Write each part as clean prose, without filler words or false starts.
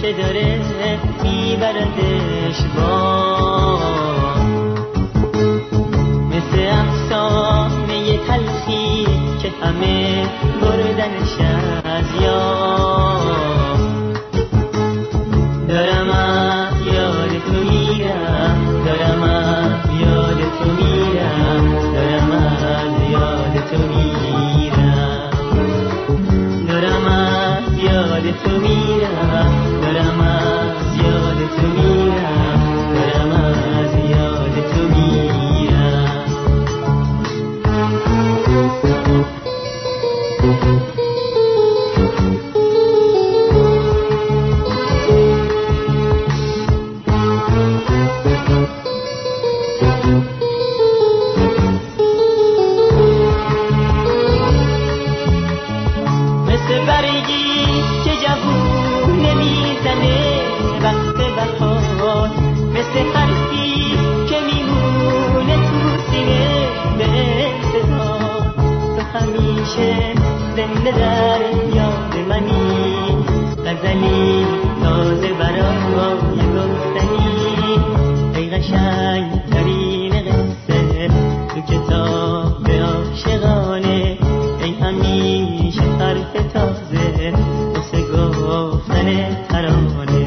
که داره میبردش با مثل افسانه تلخی که همه بردنش از یاد. دارم از یاد تو میرم، دارم از یاد تو میرم، دارم از یاد تو میرم، دارم از یاد تو میرم، دارم از یاد تو میرم، دارم از یاد تو میرم. مثل برگی که جوون نمیزنه وقت بهار، مثل حرفی که میمونه تو سینه به انتظار. تو همیشه زنده در یاد منی، غزلی تازه برای گفتنی. ای قشنگ ترین قصه تو کتاب عاشقانه، ای همیشه حرف تازه واسه گفتن ترانه.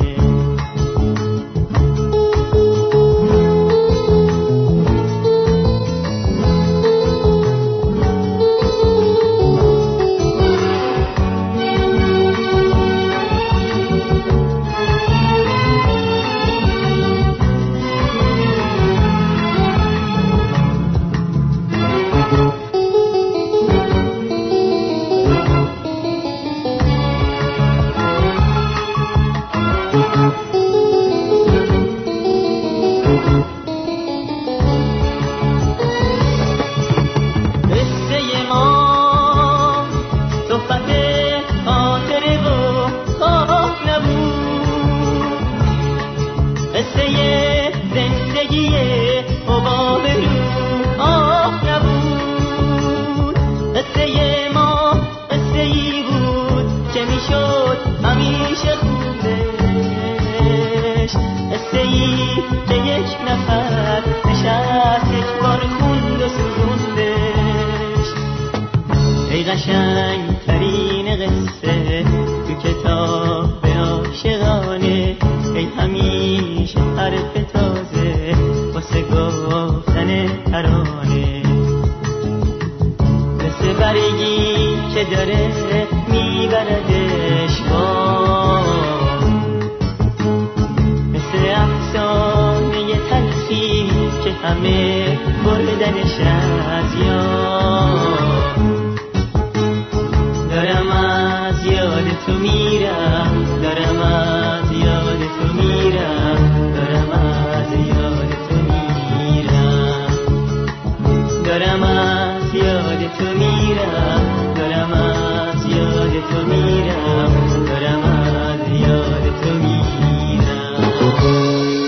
قشنگ ترین قصه تو کتاب عاشقانه، ای همیشه حرف تازه واسه گفتن ترانه. مثل برگی که داره میبردش با مثل افسانه تلخی که همه بردنش از یاد. دارم از یاد تو میرم، دارم از یاد تو میرم، دارم از یاد تو میرم، دارم از یاد تو میرم، دارم از یاد تو میرم، دارم از یاد تو میرم.